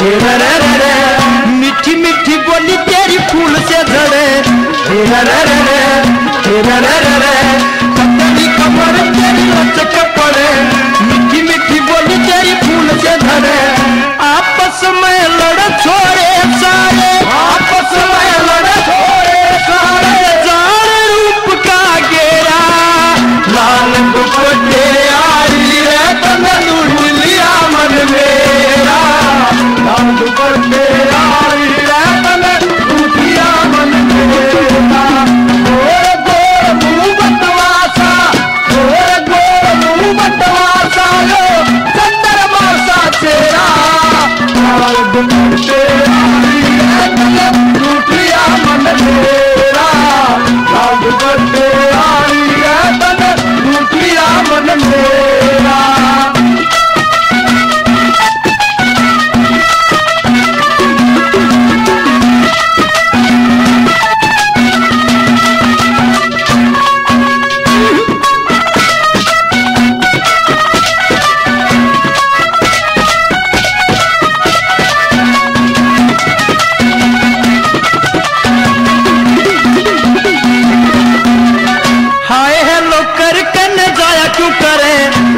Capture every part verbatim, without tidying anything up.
मीठी मीठी बोली तेरी फूल से झड़े, पतली कमर तेरी लचक पड़े, मीठी मीठी बोली तेरी फूल से झड़े। आपस में लड़ छोड़े सारे, आपस में लड़ छोड़े सारे, जान रूप का गेरा लाल दुपट्टे आई रे तन लूट लिया मन मेरा, लाल दुपट्टे आई रे तन लूट लिया मन मेरा। गोर गोर मुंह बटवासा, गोर गोर मुंह बटवासा लो चंद्रमा सा चेहरा, लाल दुपट्टे आई रे तन लूट लिया मन मेरा, लाल दुपट्टे आई रे तन लूट लिया मन मेरा। हाय हेलो कर कन जाया क्यों करे,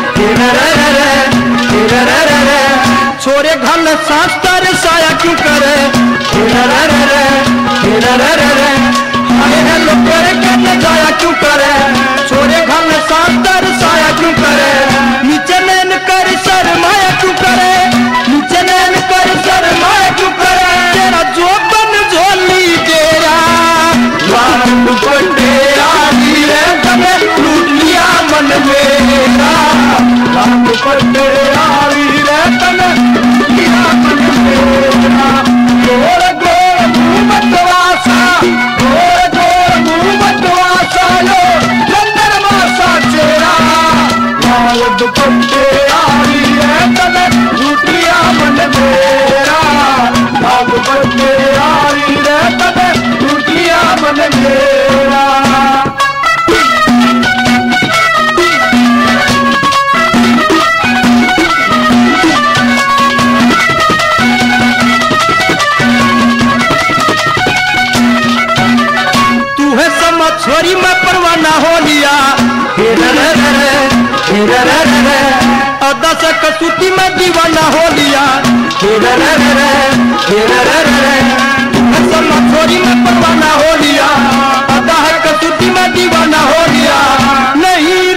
छोरे घन शास्त्र साया क्यों करे, हाय हेलो कर कन जाया क्यों करे, छोरे घन शास्त्र साया क्यों करे। नीचे नैन कर शर्माया क्यों करे, नीचे नैन कर शर्माया क्यों करे। तेरा जो बन झोली तेरा लाल दुपट्टे आई रे तने लूट लिया मन मेरा, लाल दुपट्टे आई रे तने लूट लिया मन मेरा। गोर गोर मुंह बटवासा, गोर गोर मुंह बटवासा लो चंद्रमा सा चेहरा, लाल दुपट्टे आई रे तने लूट लिया मन मेरा, लाल दुपट्टे आई रे तने लूट लिया मन मेरा। छोरी में परवाना हो लिया, दस कसूती में दीवाना हो लिया, छोरी में परवाना हो लिया, कसूती में दीवाना हो लिया। नहीं